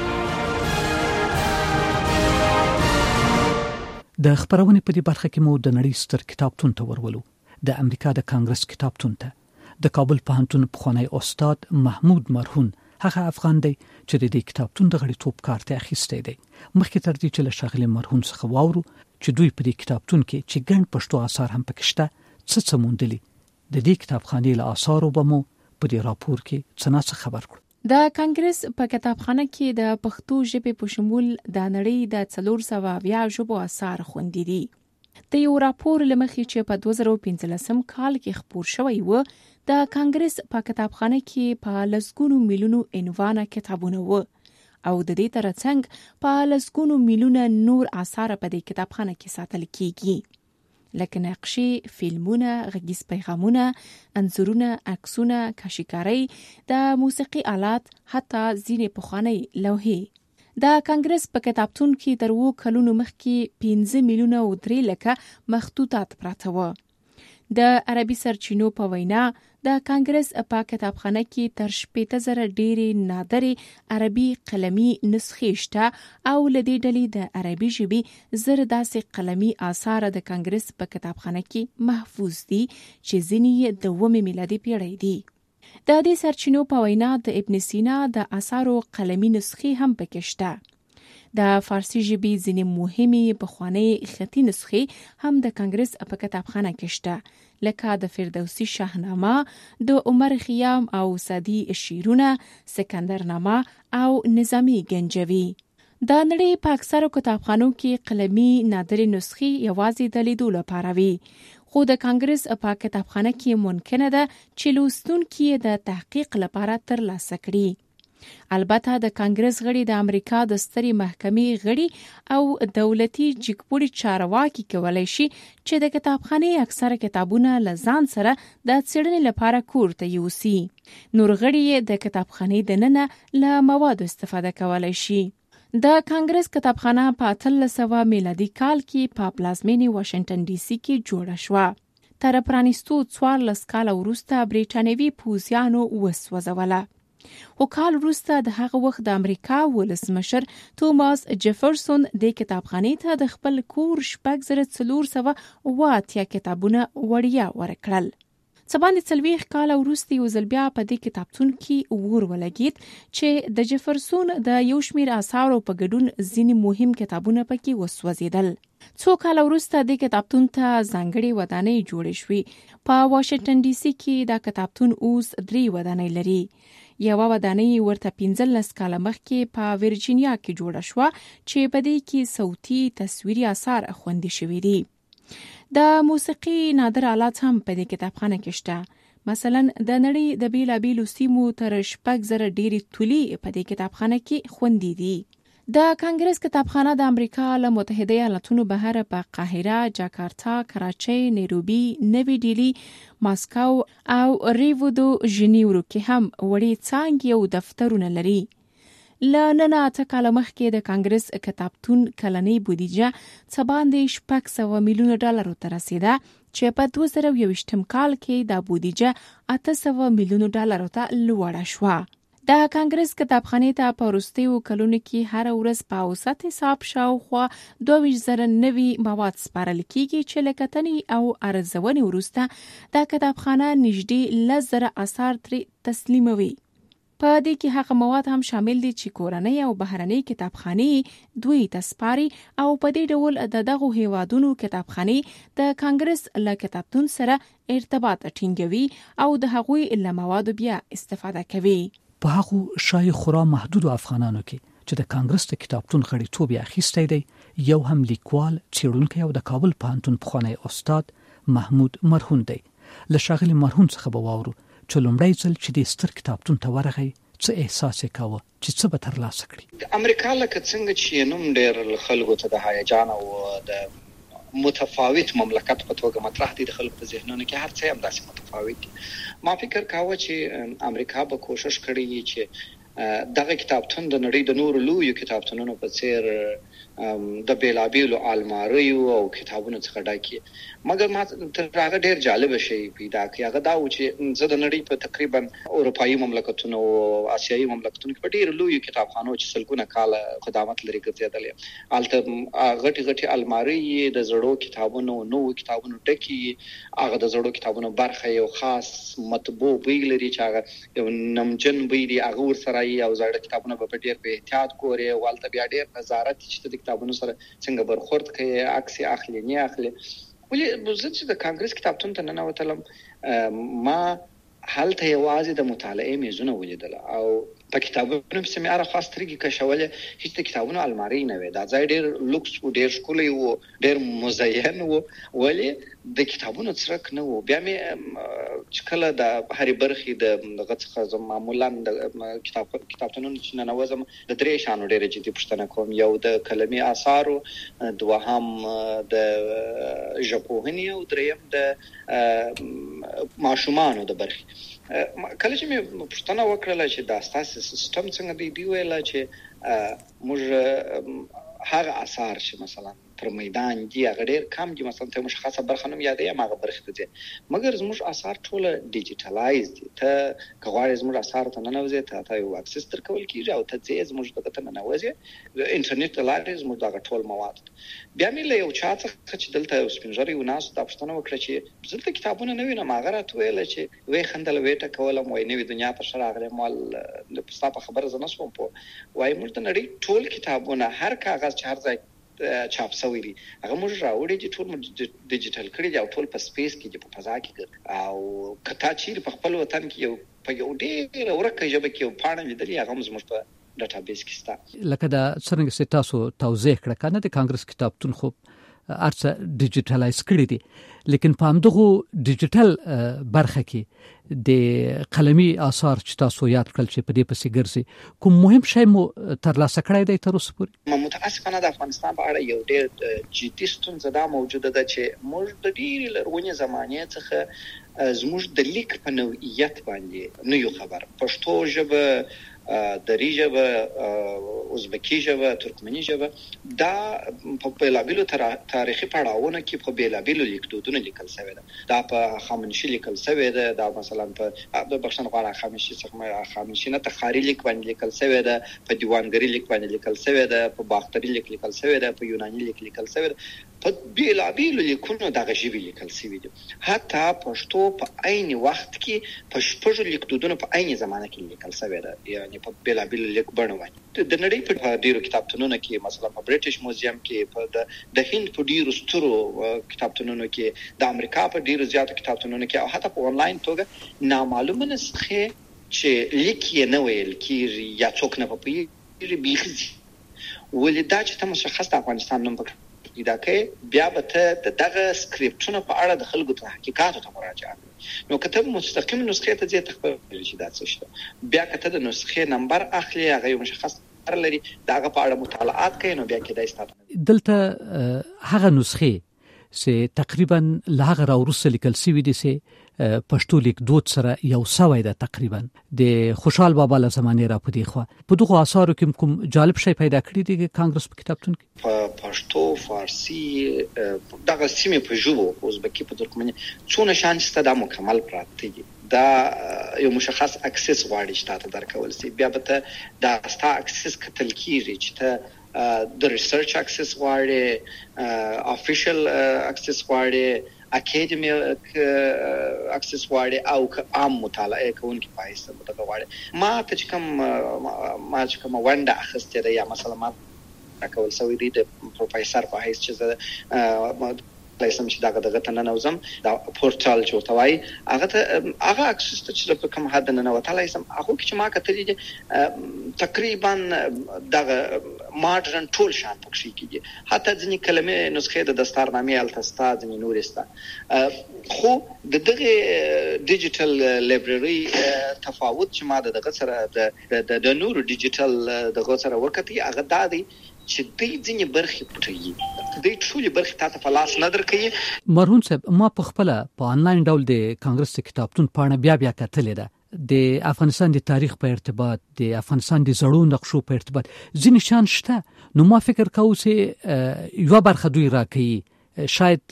د خبرونې په دې برخه کې مو د نړۍ ستر کتابتون ته ورولو د امریکا د کانګرس کتابتون ته د کابل پوهنتون پخوانی استاد محمود مرهون هغه افغان دی چې د دې کتابتون د غړیتوب کارت اخیستی دی. مخکې تر دې چې له ښاغلي مرهون څخه واورو چې دوی په دې کتابتون کې چې ګڼ پښتو آثار هم پکې شته څه څه موندلي. د دې کتابخانې له آثارو به مو په دې راپور کې څه نه څه خبر کړو. د کانګرس په کتابخانه کې د پښتو ژبې په شمول د نړۍ د څلور سوه اویا ژبو آثار خوندي دي. د یو راپور له مخې چې په دوه زره پنځلسم کال کې خپور شوی و، د کانګرس په کتابخانه کې په لسګونو میلیونو عنوانه کتابونه و او د دې ترڅنګ په لسګونو میلیونه نور آثار په دې کتابخانه کې ساتل کیږي، لکه نقشې، فلمونه، غږیز پیغامونه، انځورونه، عکسونه، کاشیکاري، د موسیقي آلات، حتی ځینې پخوانۍ لوحې. د کانګرس په کتابتون کې تر اوو کلونو مخکې پنځه میلیونه او درې لکه مخطوطات پراته وو. د عربي سرچینو په وینا د کانګرس په کتابخانه کې تر شپېته زره ډېرې نادرې عربي قلمي نسخې شته او له دې ډلې د عربي ژبې زر داسې قلمي آثار د کانګرس په کتابخانه کې محفوظ دي چې ځینې یې د اوومې میلادي پیړۍ دي. د دې سرچینو په وینا د ابن سینا د آثارو قلمي نسخې هم پکې شته. د فارسی ژبې ځینې مهمې پخوانۍ خطي نسخې هم د کانګرس په کتابخانه کې شته، لکه د فردوسي شاهنامه، د عمر خیام او سعدي شعرونه، سکندرنامه او نظامی گنجوي. د نړۍ په اکثرو کتابخانو کې قلمي نادرې نسخې یوازې د لیدو لپاره وي، خو د کانګرس په کتابخانه کې ممکنه ده چې لوستونکي د تحقیق لپاره ترلاسه کړي. البته د کانګرس غړي د امریکا د سترې محکمې غړي او دولتي جګپوړي چارواکي کولی شي چې د کتابخانې اکثره کتابونه له ځان سره د څېړنې لپاره کور ته یوسي. نور غړي د کتابخانې دننه له موادو استفاده کولی شي. د کانګرس کتابخانه په اتلس سوه میلادي کال کې په پلازمینې واشنګټن ډي سي کې جوړه شوه. تر پرانیستو څوارلس کاله وروسته برېټانوي پوځیانو وسوځوله. خو کال وروسته د هغه وخت د امریکا ولسمشر توماس جفرسون د کتابخانې ته د خپل کور شپږ زره څلور سوه اوه اتیا کتابونه وړیا ورکړل. څه باندې څلوېښت کاله وروسته یو ځل بیا په دې کتابتون کې اور ولګېد چې د جفرسون د یو شمېر آثارو په ګډون ځینې مهم کتابونه پکې وسوځېدل. څو کاله وروسته د کتابتون ته ځانګړې ودانۍ جوړې شوې. په واشنګټن ډي سي کې دا کتابتون اوس درې ودانۍ لري. یوه ودانۍ ورته پنځلس کاله مخکې په ورجینیا کې جوړه شوه چې په دې کې صوتي تصویري آثار خوندي شوي دي. د موسیقي نادر آلات هم په دې کتابخانه کې شته. مثلا د نړۍ د بیلابیلو سیمو تر شپږ زره ډېرې تولي په دې کتابخانه کې خوندي دي. د کانګرس کتابخانه د امریکا له متحده ایالاتونو بهر په قاهره، جاکارتا، کراچۍ، نیروبي، نوي ډیلي، ماسکو او ریو دو ژنیورو کې هم وړې څانګې او دفترونه لري. له نن اته کاله مخکې د کانګرس کتابتون کلنۍ بودیجه څه باندې شپږ سوه میلیونه ډالرو ته رسیده چې په دوه زره یوویشتم کال کې دا بودیجه اته سوه میلیونو ډالرو ته لوړه شوه. د کانګرس کتابخانې ته په وروستیو کلونو کې هره ورځ په اوسط حساب شاوخوا دوه ویشت زره نوي مواد سپارل کیږي چې له کتنې او ارزونې وروسته دا کتابخانه نږدې لس زره آثار ترې تسلیموي. په دې کې هغه مواد هم شامل دي چې کورنۍ او بهرنۍ کتابخانې دوی ته سپاري او په دې ډول د دغو هیوادونو کتابخانې د کانګرس له کتابتون سره ارتباط ټینګوي او د هغوی له موادو بیا استفاده کوي. په هغو شای خورا محدودو افغانانو کې چې د کانګرس د کتابتون غړیتوب یې اخیستی دی، یو هم لیکوال، څېړونکی او د کابل پوهنتون پخوانی استاد محمود مرهون دی. له ښاغلي مرهون څخه به واورو چې لومړی ځل چې د ستر کتابتون ته ورغی څه احساس یې کاوه چې څه به ترلاسه کړي. د امریکا لکه څنګه چې نوم ډېر خلکو ته د هیجان او د متفاوت مملکت په توګه مطرح دي د خلکو په ذهنونو کې، هر څه هم داسې متفاوت دي. ما فکر کاوه چې امریکا به کوشش کړي چې دغه کتابتون د نړۍ د نورو لویو کتابتونونو په څیر د بیلابیلو الماریو او کتابونو څخه ډک وي. مګر ما تر هغه ډېر جالب شی پیدا کړ. هغه دا و چې زه د نړۍ په تقریبا اروپایي مملکتونو او آسیایي مملکتونو کې په ډېرو لویو کتابخانو چې سلګونه کاله قدامت لري ګرځېدلې، هلته غټې غټې المارۍ د زړو کتابونو نوو کتابونو ډکې، هغه د زړو کتابونو برخه یو خاص مطبوع بوی لري چې هغه یو نمجن بوی دی، هغه ورسره او زړه کتابونه په ډېر په احتیاط ګوري او هلته بیا ډېر نظارت چې د کتابونو سره څنګه برخورد کوي، عکس اخلي نه اخلي. ولې زه چې د کانګرس کتابتون ته ننوتلم ما هلته یوازې د مطالعې میزونه ولیدل او په کتابونو پسې مې هره خوا سترګې کشولې، هیڅ د کتابونو المارۍ نه وې. دا ځای ډېر لوکس و، ډېر ښکلی و، ډېر مزین و، ولې د کتابونو څرک نه و. بیا مې چې کله د هرې برخې د دغه څخه زه معمولا د کتاب کتابتونونو چې ننوځم د درې شیانو ډېره جدي پوښتنه کوم. یو د کلمي اثارو، دوهم د ژبپوهنې او دریم د ماشومانو د برخې. کله چې مې پوښتنه وکړله چې دا ستاسو سیستم څنګه دی، دوی ویل چې موږ هغه اثار چې مثلا پر میدان دي هغه ډېر کم دي، مثلا ته مشخصه برخه نوم یادې هغه برخه ته ځي، مګر زموږ اثار ټول ډیجیټلایز دي. ته که غواړې زموږ اثار ته ننوځې ته ته یو اکسس درکول کېږي او ته ځې زموږ دغه ته ننوځې، د انټرنیټ له لارې زموږ دغه ټول مواد. بیا مې له یو چا څخه چې دلته یو سپین ږیری و ناست دا پوښتنه وکړه چې دلته کتابونه نه وینم. هغه راته ویله چې ویې خندل، ویې ټکولم، وایي نوې دنیا ته ښه راغلی. مال ستا په خبره زه نه شوم پوه. وایي موږ د نړۍ ټول کتابونه هر کاغذ چې هر ځای چاپ شوی دي هغه موږ راوړي دي، ټول ډیجیټل کړي دي او ټول په سپیس کې دي، په فضا کې ګرځي. او کته چیرې په خپل وطن کې یو په یو ډېر ورکه ژبه کې یو پاڼه لیدلې هغه زموږ په ډاټابیس کې شته. لکه دا څنګه چې تاسو توضیح کړه کنه د کانګرس کتابتون خو ارڅه ډیجیټلایز کړی دي، لیکن په همدغه ډیجیټل برخه کې د قلمي آثار چې تاسو یاد کړل چې په دې پسې ګرځي، کوم مهم شی مو ترلاسه کړی دی تر اوسه پورې؟ متاسفانه د افغانستان په اړه یو ډېر جدي ستونزه دا موجوده ده چې موږ د ډېرې لرغونې زمانې څخه زموږ د لیک په نوعیت باندې نه یو خبر. پښتو ژبه، دری ژبه، ازبکی ژبه، ترکمني ژبه، دا په بیلابیلو تاریخي پړاوونو کې په بیلابیلو لیکدودونو لیکل شوی ده. دا په خامنشي لیکل شوی ده، دا مثلا په د بخښنه غواړم خامنشي څخه خامنشي نه تخاري لیک باندې لیکل شوی ده، په دیوانګری لیک باندې لیکل شوی ده، په باختري لیک لیکل شوی ده، په یوناني لیک لیکل شوی ده، په بیلابیلو لیکونو دغه ژبې لیکل شوی دي. حتی پښتو په عین وخت کې په شپږو لیکدودونو په عین زمانه کې لیکل شوی ده، یعنی په بیلابیلو لیک بڼه باندې. د نړۍ په ډیرو کتابتونونو کې، مثلا په بریټیش موزیم کې، په د هند په ډیرو سترو کتابتونونو کې، د امریکا په ډیرو زیاتو کتابتونونو کې، او حتی په آنلاین توګه نامعلومه نسخه چې لیک یې نه ویل کېږي یا څوک نه پوهېږي بیخي دي. ولې دا چې ته مشخص د افغانستان نوم پکې پیدا کوي، بیا به ته د دغه سکریپټونو په اړه د خلکو ته حقیقاتو ته مراجعه کوي. نو که ته مستقیم نسخې ته ځې ته خپلېږي چې دا څه شته، بیا که ته د نسخې نمبر اخلي هغه یو مشخص نمبر لري، د هغه په اړه مطالعات کوي، نو بیا کېدای شي دلته هغه نسخې چې تقریبا له هغه راوروسته لیکل شوي دي چې پښتو لیکدود سره یو سوی ده تقریبا د خوشحال بابا له زمانې را پدې خو په دغه آثارو کې کوم جالب شی پیدا کړی دی کانګرس په کتابتون کې؟ په پښتو، فارسی، دغه سیمې په ژبو، ازبکی، په ترکمني څونه شان شته دا مکمل پراته دي. دا یو مشخص اکسس غواړي چې تاسو درکول شي، بیا به ته دا ستا اکسس کتل کیږي چې ته د ریسرچ اکسس غواړي، افیشل اکسس غواړي، اکیډمیک اکسس غواړي، او عام مطالعه کوونکي پایسته مطالعه غواړي. ما ته چې کوم ما چې کوم ونده اخیستې ده یا مثلا ما راکول شوی دی د پروفیسور په حیث چې زه لایسم چې دغه دغه ته ننوځم، دا پورټال چې ورته وایي هغه ته هغه اکسس ته چې په کوم حد ننوتلی سم، هغو کې چې ما کتلي دي تقریبا دغه ماډرن ټول شان پکښې کېږي، حتی ځینې کلمې نسخې د دستارنامې هلته شته، ځینې نورې شته. خو د دغې ډیجیټل لایبرري تفاوت چې ما د دغه سره د نورو ډیجیټل دغه سره وکتي هغه دا دی چې دوی ځینې برخې پټوي، دوی ټولې برخې تاته په لاس نه درکوي. مرهون صاحب، ما په خپله په آنلاین ډول د کانګرس کتابتون پاڼه بیا بیا کتلې ده، د افغانستان د تاریخ په ارتباط، د افغانستان د زړو نقشو په ارتباط ځینې شان شته. نو ما فکر کوم چې یوه برخه دوی راکوي، شاید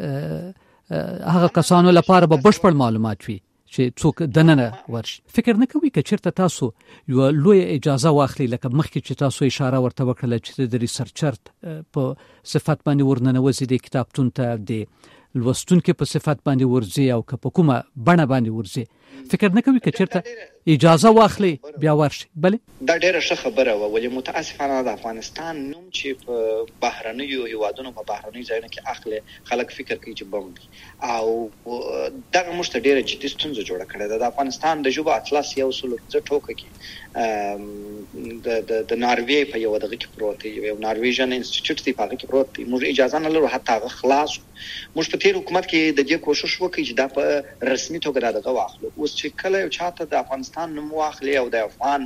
هغه کسانو لپاره به بشپړ معلومات وي چې څوک دننه ورشي. فکر نه کوي که چېرته تاسو یو لوی اجازه واخلي، لکه مخکې چې تاسو اشاره ورته وکړله چې د ریسرچر په صفت باندې ورننوځي د کتابتون ته، د لوستونکي په صفت باندې ورځي او که په کومه بڼه باندې ورځي، فکر نه کوي چې چېرته اجازه واخلي بیا ورشي؟ بلې دا ډېره ښه خبره وه، ولې متاسفانه د افغانستان نوم چې په بهرنیو هیوادونو په بهرنیو ځایونو کې اخلي، خلک فکر کوي چې بم دي، او دغه موږ ته ډېره جدي ستونزه جوړه کړې ده. د افغانستان د ژبو اطلس یو سل پنځه ټوکه کې د د ناروې په یو دغه کې پروت دی، یو نارویژن انسټیټیوټ دی په هغه کې پروت دی. موږ اجازه نه لرو حتی هغه خلاص. موږ په تیر حکومت کې د دې کوشش وکړ چې دا په رسمي توګه دغه واخلو. اوس چې کله یو چاته د افغانستان نوم واخلي او د افغان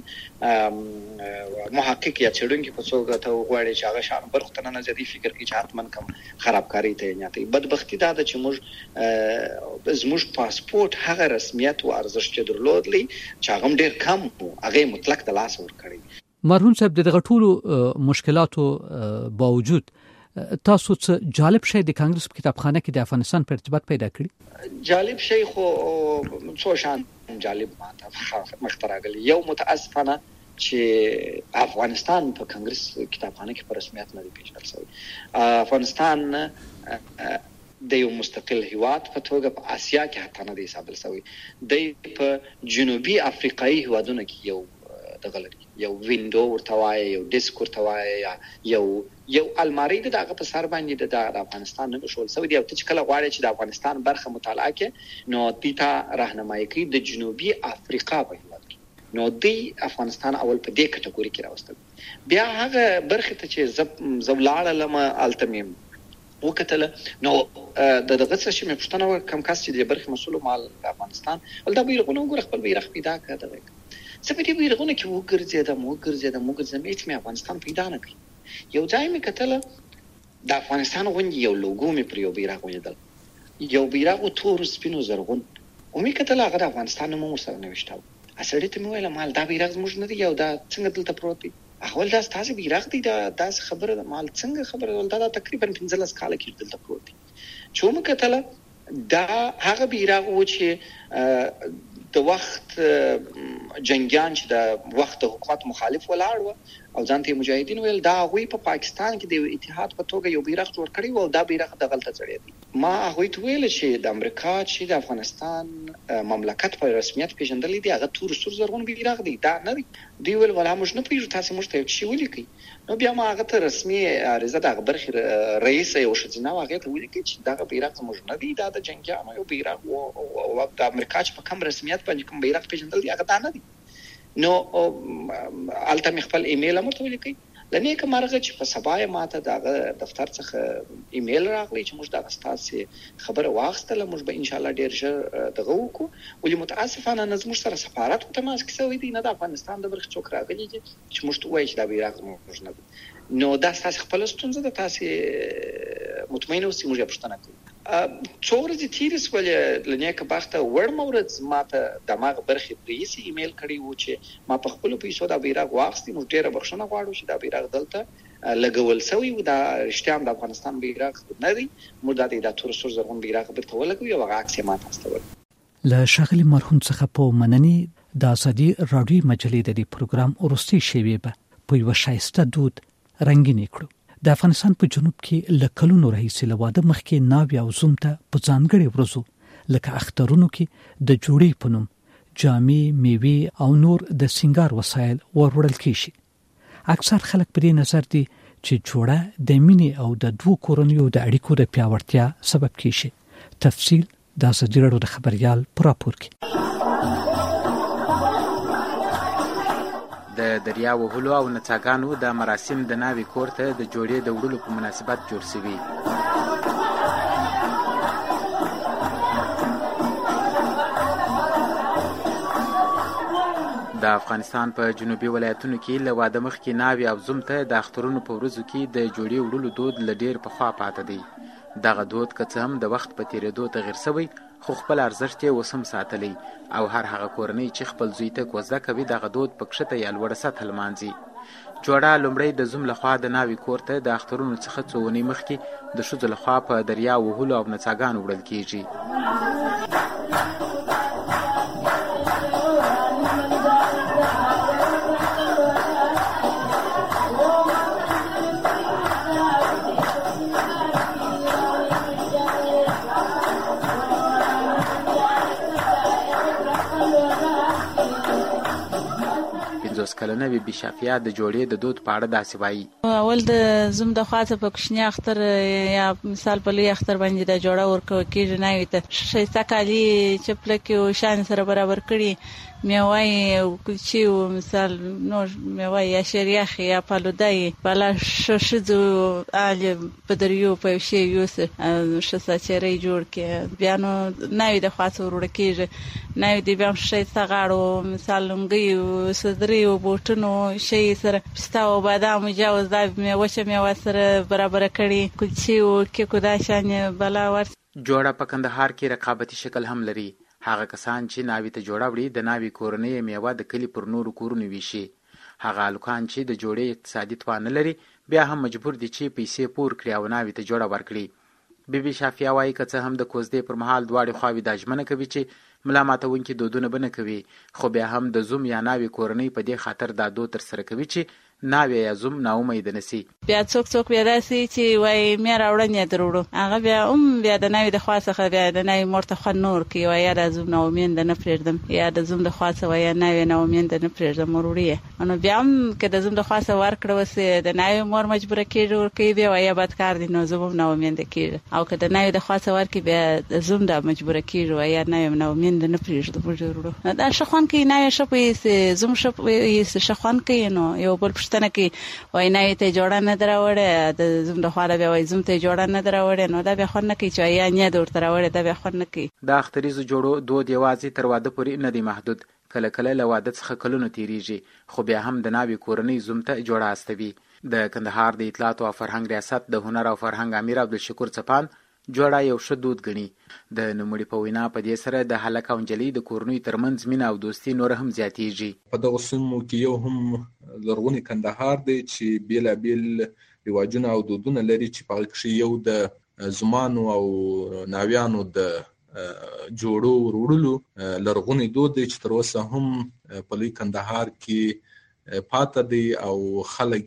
محقق یا څېړونکي په څوګه ته وغواړي چې هغه شان برخو ته نه زیاتې فکر کوي چې حتما کوم خرابکاري ته یې نیاتوي. بدبختي دا ده چې موږ زموږ پاسپورټ هغه رسمیت او ارزښت چې درلودلی چې هغه ډېر کم و، هغه مطلق د لاس ورکړی. مرحوم صاحب د دغه ټولو مشکلاتو باوجود تاسو څه جالب شی د کانګرس په کتابخانه کې د افغانستان په ارتباط پیدا کړی؟ جالب شی خو څو شان جالب ماته مخته راغلی. یو متاسفانه چې افغانستان په کانګرس کتابخانه کې په رسمیت نه دی پیژندل شوی. افغانستان د یو مستقل هیواد په توګه په آسیا کې حتی نه دی حسابل شوی. د په جنوبي افریقایي هیوادونو کې یو دغه لري، یو وینډو ورته وایي، یو ډیسک ورته وایي، یو یو الماری د هغه په سر باندې د افغانستان نه شول شوی دی. او ته چې کله غواړې چې د افغانستان برخه مطالعه کړې نو دې ته راهنمایي کوي د جنوبي افریقا په هیواد کې، نو دی افغانستان اول په دې کټګوري کې راوستل. بیا هغه برخه ته چې زه ولاړلم هلته مې وکتله، نو د دغه څه چې مې پوښتنه وکړه کوم کس چې د برخې مسؤل مال د افغانستان ول دا بیرغونه وګوره، خپل بیرغ پیدا کړه. دغه څه په دې بیرغونه کې وګرځېدم وګرځېدم وګرځېدم هېڅ مې افغانستان پیدا نه کړي. یو ځای مې کتله د افغانستان غوندې یو لوګو مې پر یو بیرغ ولیدل، یو بیرغ و تور سپینو زرغون، و مې کتله هغه د افغانستان نوم هم ورسره نوشته و. سړي ته مې وویل مال دا بیرغ زموږ نه دی او دا څنګه دلته پروت دی؟ هغه ویل دا ستاسې بیرغ دی، دا داسې خبره ده. مال څنګه خبره ده؟ دا تقریبا پنځلس کاله کې دلته پروت دی. چې ومې کتله دا هغه بیرغ و چې د وخت جنگیان چې د وخت د حکومت مخالف ولاړ و او ځان ته مجاهدین ویل، دا هغوی په پاکستان کې د اتحاد په توګه یو بیرغ جوړ کړی و او دا بیرغ دغلته ځړېدی. ما هغوی ته ویل چې د امریکا چې د افغانستان مملکت په رسمیت پیژندلی دی هغه تور سور زرغون بیرغ دی، دا نه دی. دوی ویل ولا موږ نه پوهېږو، تاسې موږ ته یو شی ولیکئ. نو بیا ما هغه ته رسمي عریضه د هغه برخې رئیس یو ښځینه وه هغې ته ولیکئ چې دغه بیرغ زموږ نه دی، دا د جنګیانو یو بیرغ و او د امریکا چې په کم رسمیت باندې کوم بیرغ پیژندل دی هغه دا نه دی. نو هلته مې خپل ایمیل هم ورته ولیکئ. له نیکه مرغه چې په سبا یې ماته د هغه دفتر څخه ایمیل راغلی چې موږ دغه ستاسې خبره واخیستله، موږ به انشاءالله ډېر ژر دغه وکړو. ولې متاسفانه نه زموږ سره سفارت په تماس کې شوی دی، نه د افغانستان د برخې څوک راغلي دي چې موږ ته ووایي چې دا بیرغ زموږ نه دی. نو دا ستاسې خپله ستونزه ده، تاسې مطمئن اوسئ، موږ یې پوښتنه کوو. څو ورځې تېرې شولې له نیکه بخته وړمه ورځ ما ته د هماغه برخې رئیس ایمیل کړی و چې ما په خپلو پیسو دا بیرغ واخیستی، موږ ډېره بخښنه غواړو چې دا بیرغ دلته لګول شوی و، دا رښتیا هم د افغانستان بیرغ نه دی، موږ دا د تور سور زرغون بیرغ بیرته ولګوي او هغه عکس یې ما ته استول. له ښاغلي مرحوم څخه په مننې د ازادي راډیو مجلې د دې پروګرام وروستۍ شېبې به په یوه ښایسته دود رنګینې کړو. د افغانستان په جنوب کې له کلونو راهیسې له واده مخکې ناوې او زوم ته په ځانګړې ورځو لکه اخترونو کې د جوړې په نوم جامې، میوې او نور د سینګار وسایل وروړل کېږي. اکثر خلک په دې نظر دي چې جوړه د مینې او د دوو کورنیو د اړیکو د پیاوړتیا سبب کېږي. تفصیل د ازادي راډیو د خبریال په راپور کې. د دریا وهلو او نڅاګانو د مراسم د ناوې کور ته د جوړې د وړلو په مناسبت جوړ شوي. د افغانستان په جنوبي ولایتونو کې له واده مخکې ناوې او زوم ته د اخترونو په ورځو کې د جوړې وړلو دود له ډېر پخوا پاته دی. دغه دود که څه هم د وخت په تېرېدو تغیر شوی، خو خپل ارزښت یې اوس هم ساتلی او هر هغه کورنۍ چې خپل زوی ته کوزده کوي دغه دود په کښته یا لوړه سطحه لمانځي. جوړه لومړی د زوم لخوا د ناوې کور ته د اخترونو څخه څو اونۍ مخکې د ښځو لخوا په دریا وهلو او نڅاګانو وړل کېږي. پنځوس کلنه بي بي شافیه د جوړې د دود په اړه داسې وایي. اول د زوم د خواته په کوچنی اختر یا مثال په لوی اختر باندې د جوړه ورکو کېږي نه وي ته شایسته کالي چپلکې او شان سره برابر کړي میوای او کلچی او مثال نور میوای یا شریخ یا پالودای بالا ششدو آل بدریو په شی یوس شسا چری جوړ کې بیا نو نوی د خاصو وروړه کېږي نوی د بیا شی سغاړو مثال لنګي او صدري او بوټونو شی سره پستا او بادام جوز دا میوه میوه سره برابر کړي کلچی او کې کو دا شان بالا ور جوړه په کندهار کې رقابتي شکل هم لري. هغه کسان چې ناوی ته جوړه وړي د ناوی کورنۍ میوه د کلی پر نورو کورونو ویشي. هغه الکان چې د جوړې اقتصادي توان لري بیا هم مجبور دي چې پیسې پور کړي او ناوی ته جوړه ورکړي. بي بي شافیه وایي که څه هم د کوزدې پر مهال دواړې خواوې دا ژمنه کوي چې ملا ماتونکي دودونه به نه کوي، خو بیا هم د زوم یا ناوی کورنۍ په دې خاطر دا دود ترسره کوي چې ناوی یا زوم ناامیده نشي. بیا څوک څوک بیا داسې چې وایي مې راوړنې دروړو هغه بیا هم بیا د ناوی د خوا څخه بیا د ناوی مور ته خوند نور کوي وایي یا د زوم ناامیده نه پرېږدم یا د زوم د خوا څخه وایي ناوی ناامیده نه پرېږدم وروړي. نو بیا هم که د زوم د خوا څخه ورکړه وسې د ناوی مور مجبوره کېږي ورکوي بیا وایي بد کار دی نو زوم هم ناامیده کېږي او که د ناوی د خوا څخه ورکړي بیا د زوم د مجبوره کېږي وایي ناوی ناامیده نه پرېږدم وروړو. دا ښه خوند کوي ناوی ښه پوهېږي زوم ښه پوهېږي ښه خوند کوي. نو یو بل پوښتنه کوي وای ناوی ته جوړه نه دراوړې د زوم د خوا بیا وای زوم ته جوړه نه دراوړې نو دا بیا خوند نه کوي چې یا نه د ورته راوړې دا بیا خوند نه کوي. د اختریزو جوړو دود یوازې تر واده پورې نه دی محدود، کله کله له واده څخه کلونه تیریږي خو بیا هم د ناوی کورنۍ زوم ته جوړه استوي. د کندهار د اطلاعات او فرهنګ ریاست د هنر او فرهنګ امیر عبدالشکور څپان جوړه یو ښه دود ګڼي. د نوموړي په وینا په دې سره د هلک او نجلۍ د کورنیو ترمنځ مینه او دوستي نور هم زیاتیږي. په دغه سیمو کې یو هم لرغونی کندهار دی چې بیلابیل رواجونه او دودونه لري چې په هغه کې یو د زمانو او ناویانو د جوړو وروړلو لرغونی دود دی چې تر اوسه هم په لوی کندهار کې پاته دی او خلک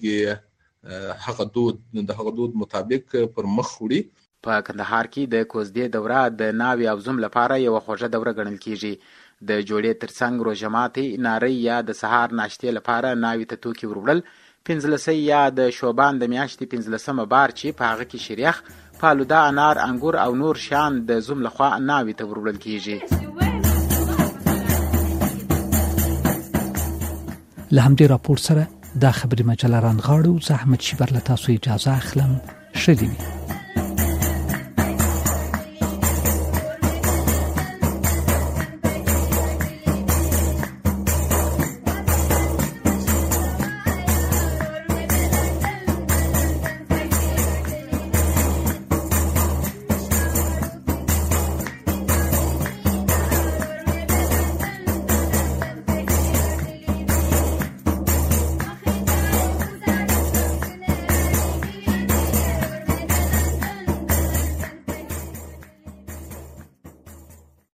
یې هغه دود د هغه دود مطابق پر مخ وړي. په کندهار کې د کوزدې دوره د ناوی او زوم لپاره یو خوږه دوره ګڼل کیږي. د جوړې ترڅنګ روژه ماتي ناری یا د سهار ناشتې لپاره ناوی ته توکي وروړل، پنځلسۍ یا د شوبان د میاشتې پنځلسمه بار چې په هغه کې شریخ، فالوده، انار، انګور او نور شیان د زوم لخوا ناوی ته وروړل کیږي. له همدې راپور سره دا خبري مجله رانغاړو. زه احمد شیبر له تاسو اجازه اخلم. ښه دې وي.